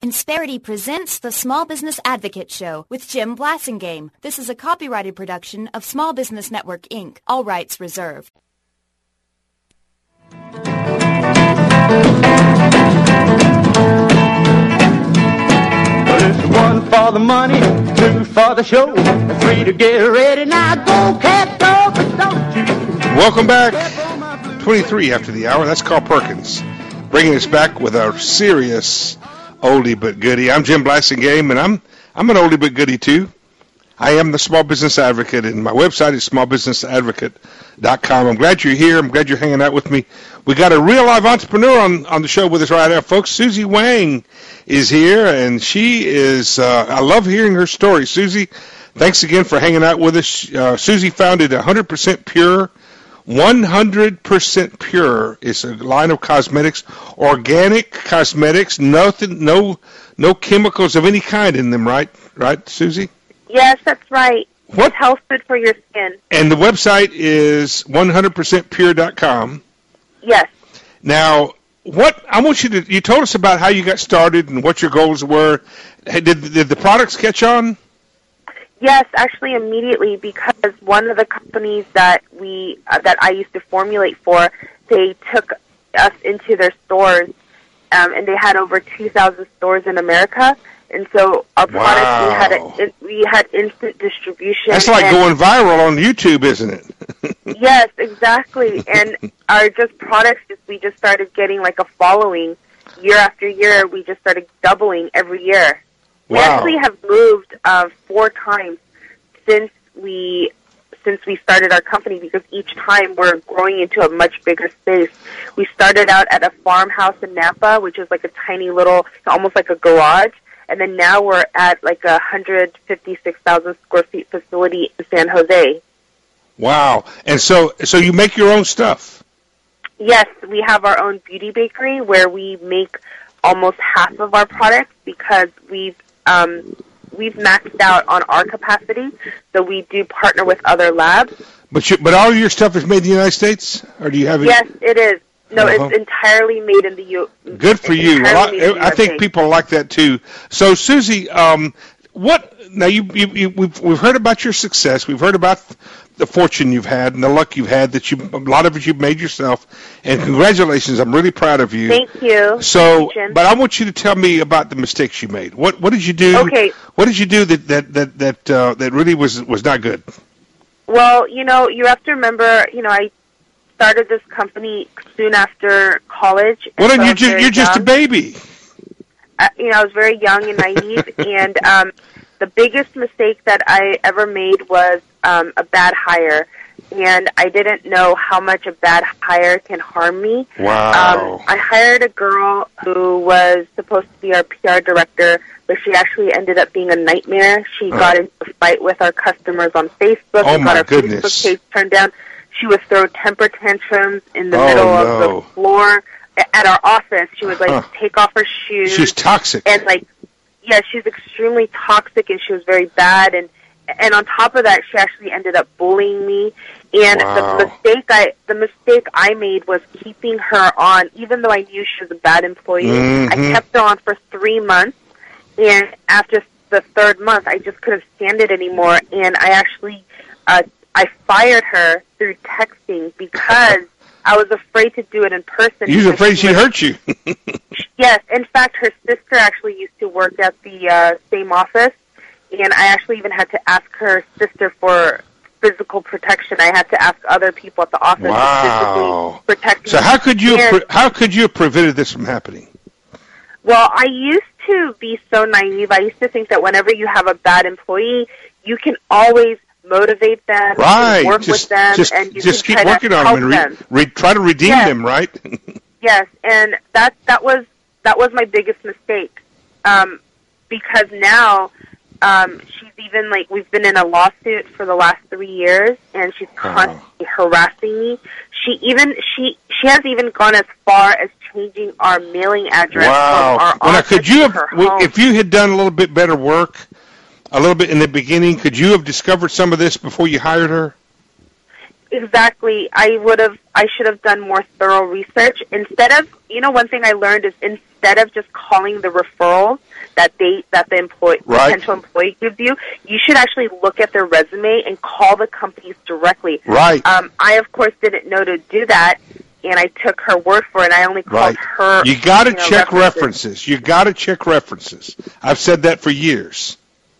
Insperity presents the Small Business Advocate Show with Jim Blasingame. This is a copyrighted production of Small Business Network, Inc. All rights reserved. It's one for the money, two for the show, three to get ready. Now go, cat, go, but don't you. Welcome back. 23 after the hour. That's Carl Perkins, bringing us back with our serious oldie but goodie. I'm Jim Blasingame, and I'm an oldie but goodie too. I am the Small Business Advocate, and my website is smallbusinessadvocate.com. I'm glad you're here. I'm glad you're hanging out with me. We got a real live entrepreneur on the show with us right now, folks. Susie Wang is here, and she is, I love hearing her story. Susie, thanks again for hanging out with us. Susie founded 100% Pure. 100% Pure is a line of cosmetics, organic cosmetics, nothing, no chemicals of any kind in them, right? Right, Susie? Yes, that's right. What? It's health food for your skin. And the website is 100%pure.com. Yes. Now, I want you told us about how you got started and what your goals were. Did the products catch on? Yes, actually immediately, because one of the companies that I used to formulate for, they took us into their stores, and they had over 2,000 stores in America. And so our product, we had instant distribution. That's like going viral on YouTube, isn't it? Yes, exactly. And our products, we just started getting like a following year after year. We just started doubling every year. Wow. We actually have moved 4 times since we started our company, because each time we're growing into a much bigger space. We started out at a farmhouse in Napa, which is like a tiny little, almost like a garage. And then now we're at like a 156,000 square feet facility in San Jose. Wow. And so you make your own stuff? Yes, we have our own beauty bakery where we make almost half of our products, because we've maxed out on our capacity, so we do partner with other labs. But all of your stuff is made in the United States, or do you have it? Yes, it is. No, It's entirely made in the U.S. Good for you. Well, I think people like that too. So, Susie, what? Now, we've heard about your success. We've heard about the fortune you've had and the luck you've had. A lot of it you've made yourself. And congratulations! I'm really proud of you. Thank you. So, but I want you to tell me about the mistakes you made. What did you do? Okay. What did you do that really was not good? Well, you have to remember, I started this company soon after college. Well, then you're just a baby. I was very young and naive, and the biggest mistake that I ever made was a bad hire, and I didn't know how much a bad hire can harm me. Wow. I hired a girl who was supposed to be our PR director, but she actually ended up being a nightmare. She got into a fight with our customers on Facebook. Oh, and got my our goodness. Facebook page turned down. She would throw temper tantrums in the middle of the floor at our office. She would take off her shoes. She's toxic. And she's extremely toxic, and she was very bad. And on top of that, she actually ended up bullying me. And the mistake I made was keeping her on, even though I knew she was a bad employee. Mm-hmm. I kept her on for 3 months, and after the 3rd month, I just couldn't stand it anymore. And I actually I fired her through texting because I was afraid to do it in person. You were afraid she'd hurt you. Yes. In fact, her sister actually used to work at the same office, and I actually even had to ask her sister for physical protection. I had to ask other people at the office to physically protect me. So how could you have prevented this from happening? Well, I used to be so naive. I used to think that whenever you have a bad employee, you can always motivate them, right? Work with them, and you just can keep working on them and try to redeem them, right? Yes, and that was my biggest mistake, because now she's even we've been in a lawsuit for the last 3 years, and she's constantly harassing me. She has even gone as far as changing our mailing address from our office to her home. If you had done a little bit better work, a little bit in the beginning, could you have discovered some of this before you hired her? Exactly. I should have done more thorough research. Instead of, one thing I learned is instead of just calling the referral that the potential employee gives you, you should actually look at their resume and call the companies directly. Right. I, of course, didn't know to do that, and I took her word for it. I only called her. You got to check references. You got to check references. I've said that for years.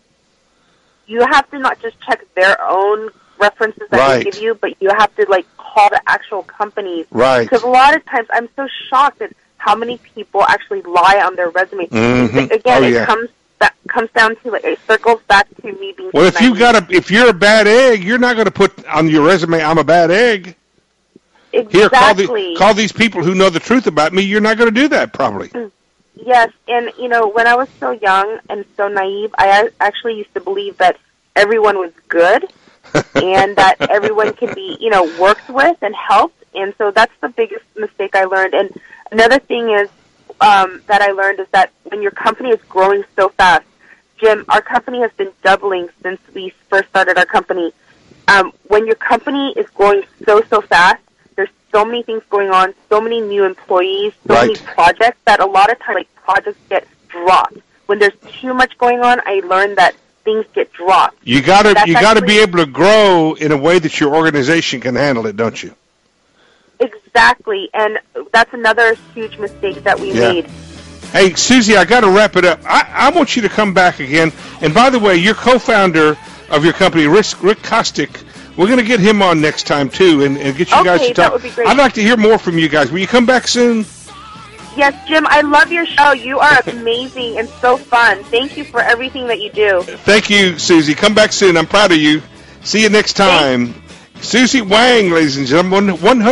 You have to not just check their own references that they give you, but you have to call the actual companies. Right. Because a lot of times I'm so shocked at how many people actually lie on their resume. Mm-hmm. Again, it comes down to it circles back to me being. Well, if you're a bad egg, you're not going to put on your resume, "I'm a bad egg." Exactly. Here, call these people who know the truth about me. You're not going to do that, probably. Yes, and when I was so young and so naive, I actually used to believe that everyone was good. And that everyone can be, worked with and helped. And so that's the biggest mistake I learned. And another thing is that I learned is that when your company is growing so fast, Jim, our company has been doubling since we first started our company. When your company is growing so fast, there's so many things going on, so many new employees, so many projects that a lot of times projects get dropped. When there's too much going on, I learned that things get dropped. You got to be able to grow in a way that your organization can handle it, don't you? Exactly, and that's another huge mistake that we made. Hey, Susie, I got to wrap it up. I want you to come back again. And by the way, your co-founder of your company, Rick Kostick, we're going to get him on next time too, and get you guys to talk. That would be great. I'd like to hear more from you guys. Will you come back soon? Yes, Jim, I love your show. You are amazing and so fun. Thank you for everything that you do. Thank you, Susie. Come back soon. I'm proud of you. See you next time. Thanks. Susie Wang, ladies and gentlemen,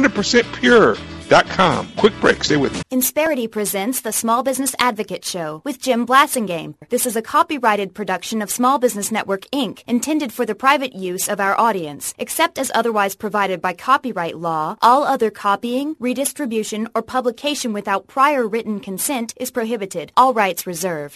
100%pure.com. Quick break. Stay with me. Insperity presents the Small Business Advocate Show with Jim Blassingame. This is a copyrighted production of Small Business Network, Inc., intended for the private use of our audience. Except as otherwise provided by copyright law, all other copying, redistribution, or publication without prior written consent is prohibited. All rights reserved.